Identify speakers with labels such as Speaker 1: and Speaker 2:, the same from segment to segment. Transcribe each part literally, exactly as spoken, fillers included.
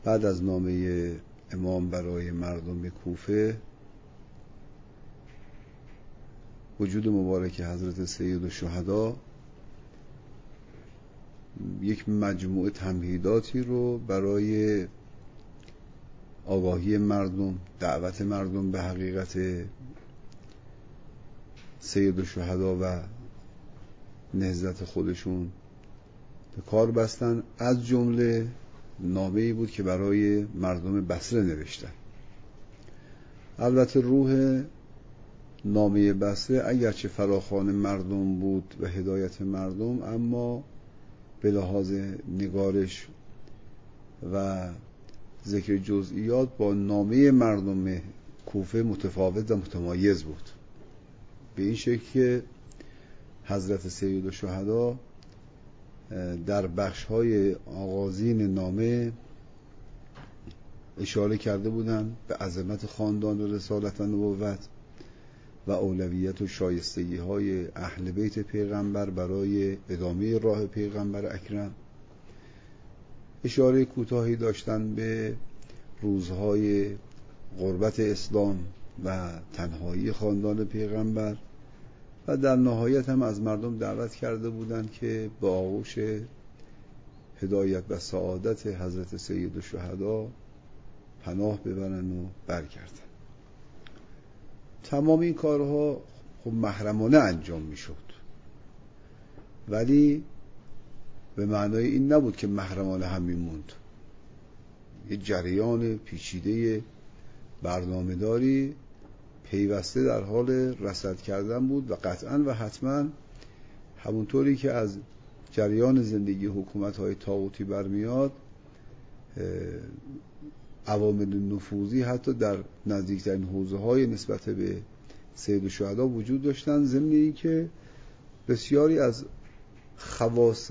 Speaker 1: بعد از نامه امام برای مردم کوفه، وجود مبارک حضرت سید الشهدا یک مجموعه تمهیداتی رو برای آگاهی مردم، دعوت مردم به حقیقت سید الشهدا و نهضت خودشون به کار بستن. از جمله نامه‌ای بود که برای مردم بصره نوشتن. البته روح نامه بصره اگرچه فراخوان مردم بود و هدایت مردم، اما به لحاظ نگارش و ذکر جزئیات با نامه مردم کوفه متفاوت و متمایز بود، به این شکل که حضرت سید الشهدا در بخش‌های آغازین نامه اشاره کرده بودند به عظمت خاندان و رسالت و نبوت و اولویت و شایستگی های اهل بیت پیغمبر برای ادامه راه پیغمبر اکرم. اشاره کوتاهی داشتن به روزهای غربت اسلام و تنهایی خاندان پیغمبر و در نهایت هم از مردم دعوت کرده بودند که به آغوش هدایت و سعادت حضرت سید الشهدا پناه ببرن و برگردن. تمام این کارها خب محرمانه انجام میشد، ولی به معنای این نبود که محرمانه هم میموند. یه جریان پیچیده برنامه‌داری پیوسته در حال رصد کردن بود و قطعاً و حتماً همونطوری که از جریان زندگی حکومت‌های طاغوتی برمیاد، عوامل نفوذی حتی در نزدیکترین حوزه‌های نسبت به سید الشهدا وجود داشتن، ضمن اینکه بسیاری از خواص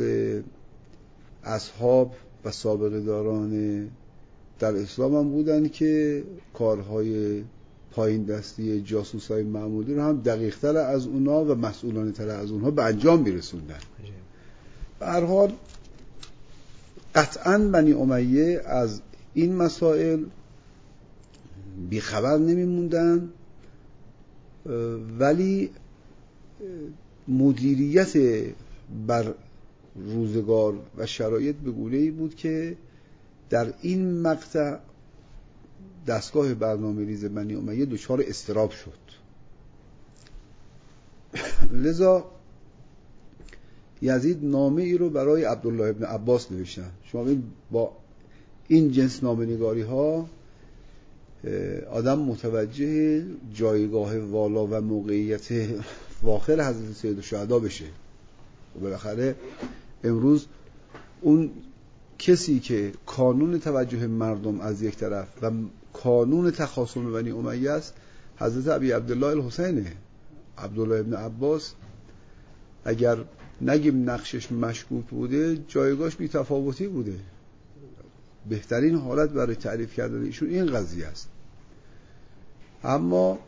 Speaker 1: اصحاب و سابقه داران در اسلام هم بودن که کارهای پایین دستی جاسوسای معمولی رو هم دقیق تر از اونا و مسئولانه تر از اونها به انجام میرسوندن. به هر حال قطعاً بنی امیه از این مسائل بیخبر نمیموندن، ولی مدیریت بر روزگار و شرایط به گونه‌ای بود که در این مقطع دستگاه برنامه ریز بنی امیه دچار اضطراب شد. لذا یزید نامه ای رو برای عبدالله ابن عباس نوشتن. شما ببین با این جنس نامه‌نگاری ها آدم متوجه جایگاه والا و موقعیت فاخر حضرت سید الشهدا بشه. و بالاخره امروز اون کسی که کانون توجه مردم از یک طرف و کانون تخاصم بنی امیه است، حضرت ابی عبدالله الحسینه. عبدالله ابن عباس اگر نگیم نقشش مشکوک بوده، جایگاهش بی تفاوتی بوده. بهترین حالت برای تعریف کردن ایشون این قضیه است. اما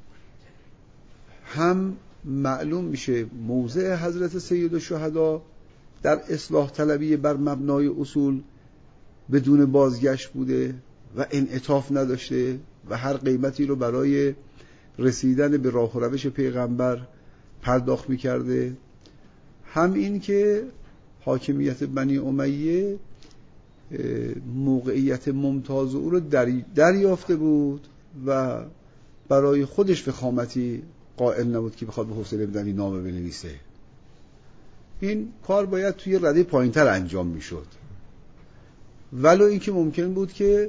Speaker 1: هم معلوم میشه موضع حضرت سید الشهدا در اصلاح طلبی بر مبنای اصول بدون بازگشت بوده و انعطاف نداشته و هر قیمتی رو برای رسیدن به راه و روش پیغمبر پرداخت میکرده. هم این که حاکمیت بنی امیه موقعیت ممتاز او رو دریافته بود و برای خودش فخامتی قائل نبود که بخواد به حسین بن علی نامه بنویسه. این کار باید توی رده پایینتر انجام میشد، ولو اینکه ممکن بود که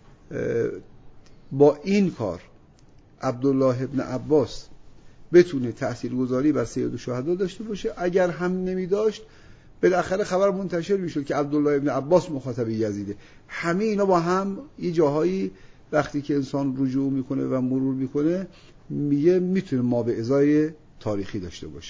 Speaker 1: با این کار عبدالله ابن عباس بتونه تاثیرگذاری بر سید الشهدا داشته باشه. اگر هم نمی داشت، بالاخره خبر منتشر میشد که عبدالله ابن عباس مخاطب یزیده. همه اینا با هم یه جاهایی وقتی که انسان رجوع میکنه و مرور میکنه میگه میتونه ما به ازای تاریخی داشته باشه.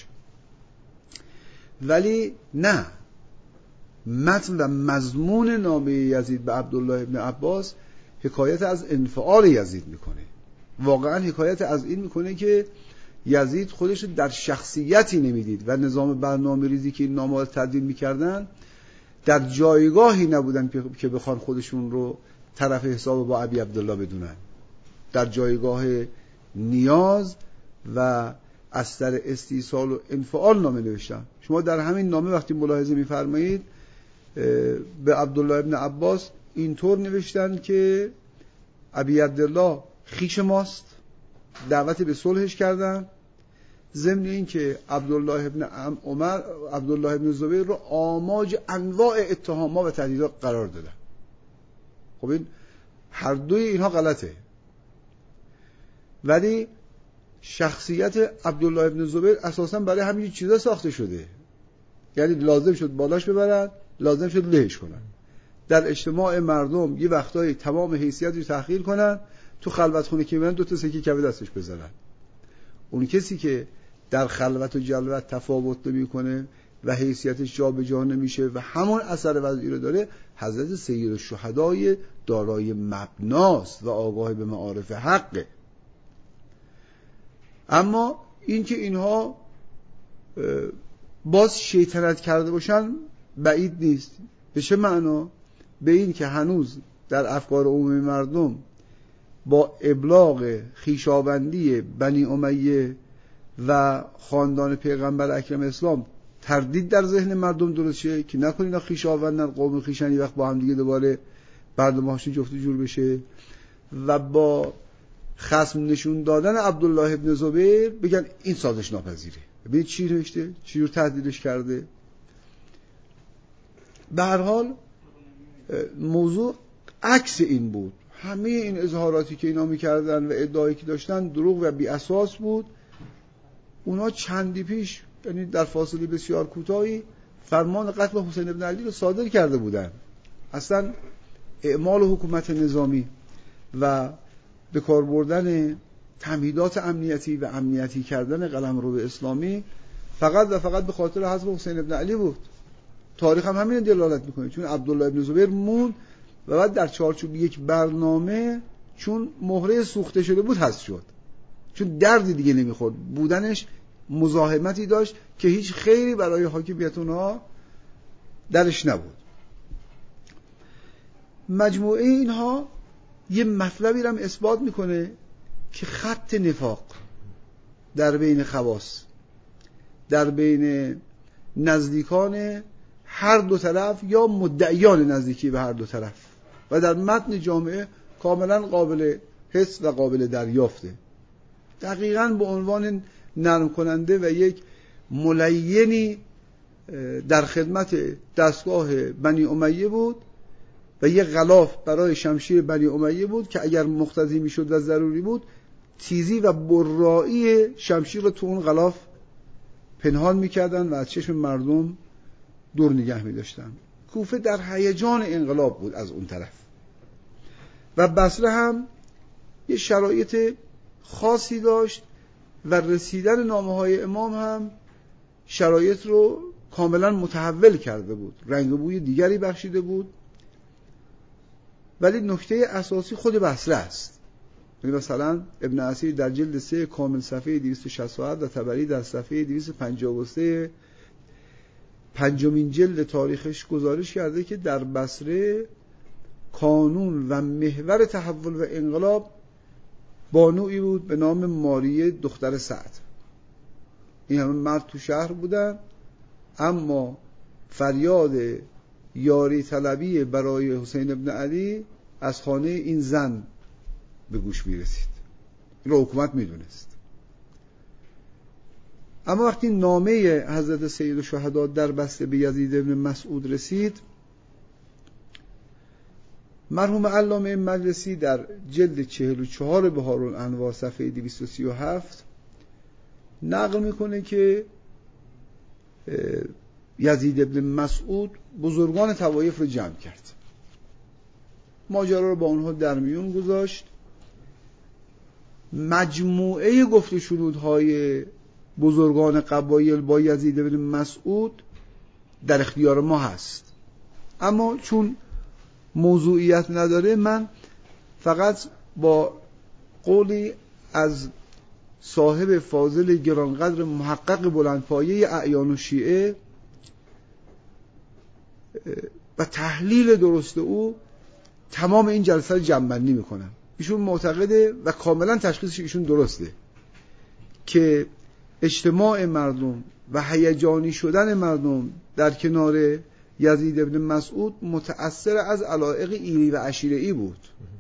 Speaker 1: ولی نه، متن و مضمون نامه یزید به عبدالله ابن عباس حکایت از انفعال یزید میکنه. واقعا حکایت از این میکنه که یزید خودش در شخصیتی نمیدید و نظام برنامه ریزی که این نامه تدوین میکردن در جایگاهی نبودن که بخوان خودشون رو طرف حساب با ابی عبدالله بدونن، در جایگاه نیاز و اثر استیصال و انفعال نامه نوشتن. شما در همین نامه وقتی ملاحظه می‌فرمایید به عبدالله ابن عباس اینطور نوشتن که ابی عبدالله خویش ماست، دعوت به صلحش کردن، ضمن این که عبدالله ابن عمر عبدالله ابن زبیر رو آماج انواع اتهامات و تهدیدات قرار دادن. خب این هر دوی اینها غلطه، ولی شخصیت عبدالله ابن زبیر اساسا برای همین چیزا ساخته شده، یعنی لازم شد بالاش ببرن، لازم شد لهش کنن، در اجتماع مردم یه وقتایی تمام حیثیت رو تحقیر کنن، تو خلوتخونه که میرن دو تا سکه کبه دستش بزنن. اون کسی که در خلوت و جلوت تفاوت نمی‌کنه و حیثیتش جا به جا نمیشه و همون اثر وضعی رو داره، حضرت سید الشهدای دارای مبناست و آگاه به معارف حقه. اما اینکه اینها باز شیطنت کرده باشن بعید نیست. به چه معنا؟ به این که هنوز در افکار عمومی مردم با ابلاغ خویشاوندی بنی امیه و خاندان پیغمبر اکرم اسلام تردید در ذهن مردم درست شه که نکنید اینا خویشاوندن، قوم خویشن، یه وقت با هم دیگه دوباره بردمهاشون جفت و جور بشه، و با خصم نشون دادن عبدالله ابن زبیر بگن این سازش ناپذیره. ببینید چی نوشته، چی رو تهدیدش کرده. به هر حال موضوع عکس این بود. همه این اظهاراتی که اینا میکردن و ادعایی که داشتن دروغ و بی اساس بود. اونا چندی پیش، یعنی در فاصله بسیار کوتاهی، فرمان قتل حسین ابن علی رو صادر کرده بودن. اصلا اعمال حکومت نظامی و به کار بردن تمهیدات امنیتی و امنیتی کردن قلمرو اسلامی فقط و فقط به خاطر حذف حسین ابن علی بود. تاریخ هم همین دلالت میکنه، چون عبدالله ابن زبیر موند و بعد در چارچوب یک برنامه چون مهره سوخته شده بود حذف شد، چون دردی دیگه نمیخورد، بودنش مزاحمتی داشت که هیچ خیری برای حاکمیت اونها درش نبود. مجموعه اینها یه مطلبی رو هم اثبات میکنه که خط نفاق در بین خواص، در بین نزدیکان هر دو طرف یا مدعیان نزدیکی به هر دو طرف و در متن جامعه کاملا قابل حس و قابل دریافته. دقیقاً به عنوان نرم کننده و یک ملینی در خدمت دستگاه بنی امیه بود و یک غلاف برای شمشیر بنی امیه بود که اگر مقتضی میشد و ضروری بود تیزی و برایی شمشیر رو تو اون غلاف پنهان میکردن و از چشم مردم دور نگه میداشتن. کوفه در هیجان انقلاب بود از اون طرف و بصره هم یه شرایط خاصی داشت و رسیدن نامه‌های امام هم شرایط رو کاملا متحول کرده بود، رنگ و بوی دیگری بخشیده بود. ولی نکته اساسی خود بصره است. یعنی مثلا ابن اسیر در جلد سه کامل صفحه دویست و شصت و هفت و طبری در صفحه دویست و پنجاه و سه پنجمین جلد تاریخش گزارش کرده که در بصره کانون و محور تحول و انقلاب بانویی بود به نام ماریه دختر سعد. این همه مرد تو شهر بودن، اما فریاد یاری طلبی برای حسین ابن علی از خانه این زن به گوش می رسید. این رو حکومت می دونست. اما وقتی نامه حضرت سید الشهدا در بسته به یزید ابن مسعود رسید، مرحوم علامه مجلسی در جلد چهل و چهار بهارالانوار صفحه دویست و سی و هفت نقل میکنه که یزید ابن مسعود بزرگان طوایف رو جمع کرد، ماجرا رو با اونها در میون گذاشت. مجموعه گفت و شنودهای بزرگان قبایل با یزید ابن مسعود در اختیار ما هست، اما چون موضوعیت نداره من فقط با قولی از صاحب فاضل گرانقدر محقق بلندپایه اعیان و شیعه و تحلیل درست او تمام این جلسه رو جمع‌بندی میکنن. ایشون معتقده و کاملا تشخیصش ایشون درسته که اجتماع مردم و هیجانی شدن مردم در کنار یزید ابن مسعود متأثر از علایق ایلی و عشیره‌ای بود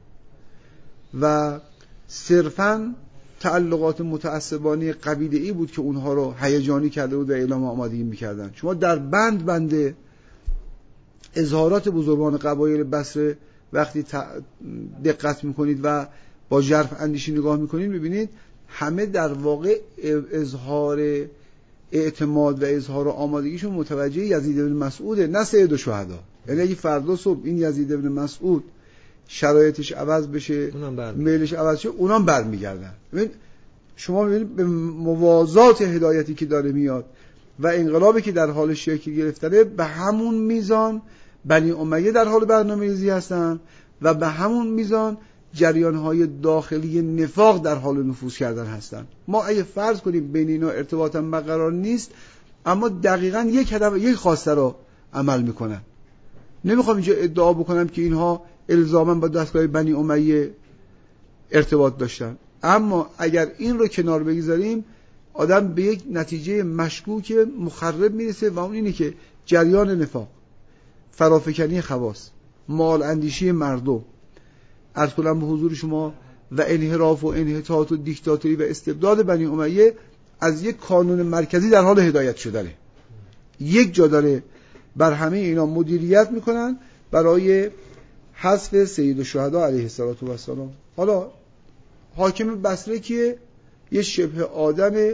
Speaker 1: و صرفاً تعلقات متعصبانه قبیله‌ای بود که اونها رو هیجانی کرده بود و اعلام آمادگی می‌کردن. شما در بند بند اظهارات بزرگان قبایل بصره وقتی دقت می‌کنید و با ژرف اندیشی نگاه می‌کنید می‌بینید همه در واقع اظهار اعتماد و اظهار آمادگیشون متوجه یزید بن مسعوده، نه سید الشهدا. یعنی اگه فردا صبح این یزید بن مسعود شرایطش عوض بشه، میلش عوض شه، اونام برمیگردن. ببین شما ببینید به موازات هدایتی که داره میاد و انقلابی که در حال شکل گرفتنه، به همون میزان بنی امیه در حال برنامه‌ریزی هستن و به همون میزان جریان‌های داخلی نفاق در حال نفوذ کردن هستن. ما اگه فرض کنیم بین اینا ارتباط هم برقرار نیست، اما دقیقاً یک هدف، یک خواسته رو عمل میکنن. نمیخوام اینجا ادعا بکنم که اینها الزاماً با دستگاه بنی امیه ارتباط داشتن، اما اگر این رو کنار بگذاریم آدم به یک نتیجه مشکوک مخرب میرسه و اون اینه که جریان نفاق، فرافکنی خواص، مال اندیشی مردم، عرض کنم به حضور شما، و انحراف و انحطاط و دیکتاتوری و استبداد بنی امیه از یک کانون مرکزی در حال هدایت شدنه. یک جا داره بر همه اینا مدیریت میکنن برای حذف سید الشهدا علیه السلام. حالا حاکم بصره که یه شبه آدم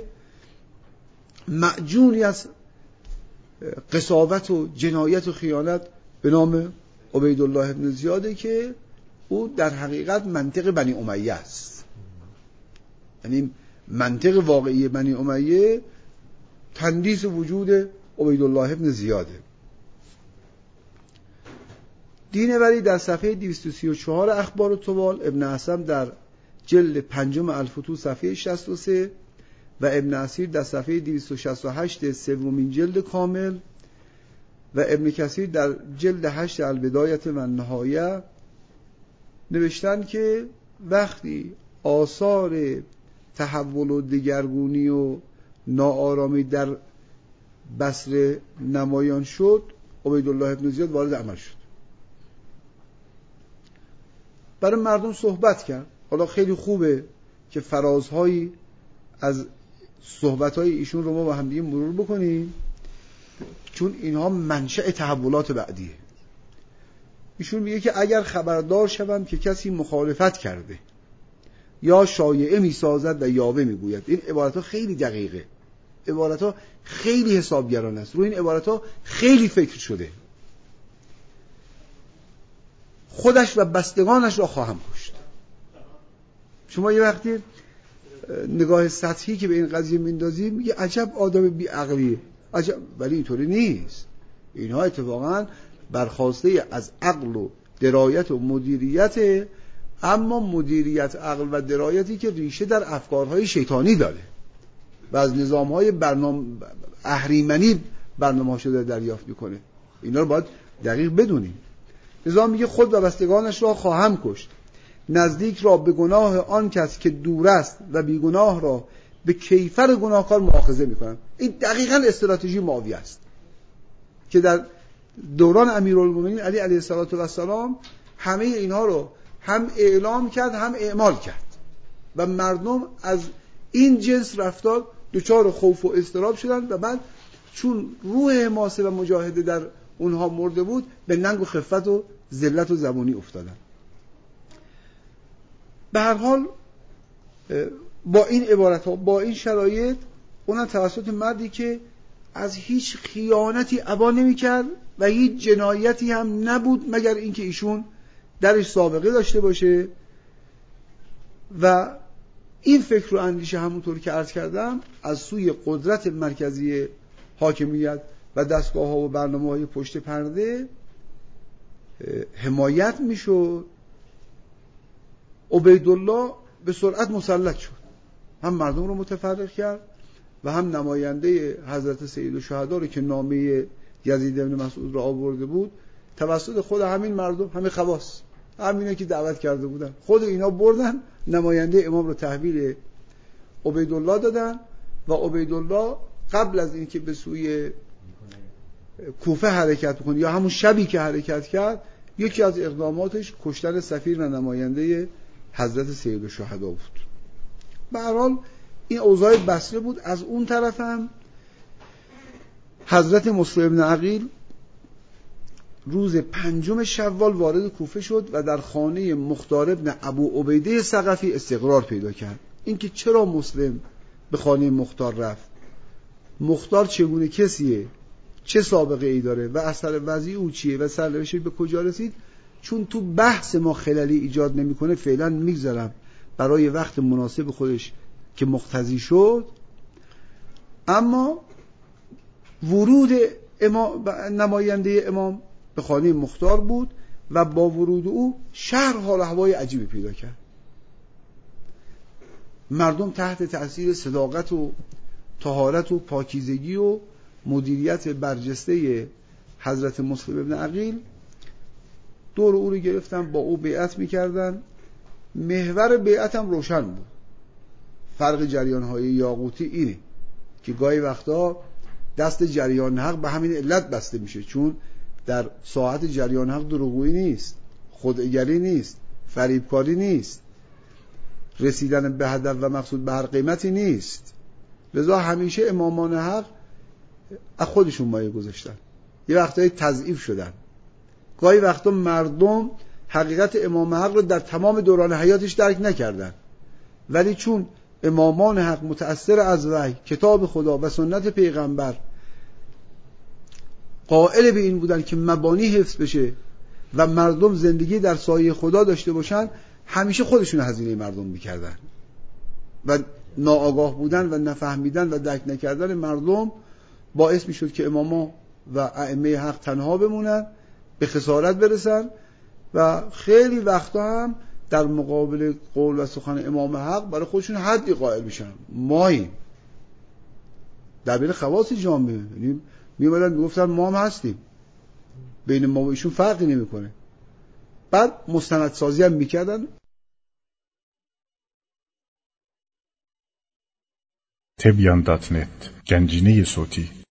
Speaker 1: معجونی از قساوت و جنایت و خیانت به نام عبیدالله ابن زیاده که او در حقیقت منطق بنی امیه است. یعنی منطق واقعی بنی امیه تندیس وجود عبیدالله ابن زیاده. دینوری در صفحه دویست و سی و چهار اخبار الطوال، ابن عصم در جلد پنجم الفتوح صفحه شصت و سه و ابن اسیر در صفحه دویست و شصت و هشت سومین جلد کامل و ابن کثیر در جلد هشت البدایه و النهایه نوشتن که وقتی آثار تحول و دگرگونی و ناآرامی در بصره نمایان شد، عبیدالله ابن زیاد وارد عمل شد، برای مردم صحبت کرد. حالا خیلی خوبه که فرازهایی از صحبتهای ایشون رو ما با هم دیگه مرور بکنیم، چون اینها منشأ تحولات بعدیه. ایشون میگه که اگر خبردار شوم که کسی مخالفت کرده یا شایعه میسازد و یاوه میگوید، این عبارتها خیلی دقیقه، عبارتها خیلی حسابگرانه است، روی این عبارتها خیلی فکر شده، خودش و بستگانش را خواهم کشت. شما یه وقتی نگاه سطحی که به این قضیه میندازیم میگه عجب آدم بی عقلیه، عجب، ولی اینطوری نیست. اینها اتفاقا برخواسته از عقل و درایت و مدیریت، اما مدیریت عقل و درایتی که ریشه در افکارهای شیطانی داره و از نظامهای برنامه اهریمنی برنامه شده دریافت میکنه. اینا رو باید دقیق بدونیم. نظام میگه خود و بستگانش را خواهم کشت، نزدیک را به گناه آن کس که دور است و بیگناه را به کیفر گناهکار مؤاخذه میکنم. این دقیقاً استراتژی معاویه است که در دوران امیرالمومنین علی علیه السلام همه اینها رو هم اعلام کرد هم اعمال کرد و مردم از این جنس رفتار دچار خوف و اضطراب شدند و بعد چون روح حماسه و مجاهده در اونها مرده بود به ننگ و خفت و ذلت و زبونی افتادن. به هر حال با این عبارت ها، با این شرایط، اونم توسط مردی که از هیچ خیانتی ابا نمی کرد و هیچ جنایتی هم نبود مگر اینکه ایشون درش سابقه داشته باشه، و این فکر و اندیشه همونطور که عرض کردم از سوی قدرت مرکزی حاکمیت و دستگاه ها و برنامه های پشت پرده حمایت می شد. عبیدالله به سرعت مسلط شد، هم مردم رو متفرق کرد و هم نماینده حضرت سید الشهدا رو که نامه یزید بن مسعود را آورده بود توسط خود همین مردم، همین خواص، همینه که دعوت کرده بودن، خود اینا بردن نماینده امام رو تحویل عبیدالله دادن و عبیدالله قبل از اینکه به سوی کوفه حرکت بکنه یا همون شبی که حرکت کرد، یکی از اقداماتش کشتن سفیر و نماینده حضرت سید الشهدا بود. به هر حال این اوضاع بصره بود. از اون طرف هم حضرت مسلم بن عقیل روز پنجم شوال وارد کوفه شد و در خانه مختار بن ابو عبیده ثقفی استقرار پیدا کرد. اینکه چرا مسلم به خانه مختار رفت، مختار چگونه کسیه، چه سابقه ای داره و اثر وضعی او چیه و سرنوشتش به کجا رسید، چون تو بحث ما خلالی ایجاد نمیکنه فعلا میگذارم برای وقت مناسب خودش که مقتضی شد. اما ورود امام نماینده امام به خانه مختار بود و با ورود او شهر حال و هوای عجیبی پیدا کرد. مردم تحت تأثیر صداقت و طهارت و پاکیزگی و مدیریت برجسته حضرت مسلم بن عقیل دور او رو گرفتن، با او بیعت میکردن. محور بیعت هم روشن بود. فرق جریان‌های یاقوتی اینه که گاهی وقتا دست جریان حق به همین علت بسته میشه، چون در ساعت جریان حق دروغگویی نیست، خوداگری نیست، فریبکاری نیست، رسیدن به هدف و مقصود به هر قیمتی نیست. لذا همیشه امامان حق از خودشون مایه گذاشتن، یه وقتایی تضعیف شدن. گاهی وقتا مردم حقیقت امام حق رو در تمام دوران حیاتش درک نکردن، ولی چون امامان حق متأثر از وحی، کتاب خدا و سنت پیغمبر قائل به این بودن که مبانی حفظ بشه و مردم زندگی در سایه خدا داشته باشن، همیشه خودشون هزینه مردم میکردن و ناآگاه بودن و نفهمیدن و درک نکردن مردم باعث میشد که اماما و ائمه حق تنها بمونن، به خسارت برسن و خیلی وقتا هم در مقابل قول و سخن امام حق برای خودشون حدی قائل میشن. ماییم در بین خواص جامعه، یعنی میومدن میگفتن ما هم هستیم، بین ما و ایشون فرقی نمیکنه. بعد مستندسازی هم میکردن.
Speaker 2: تبیان دات نت گنجینه صوتی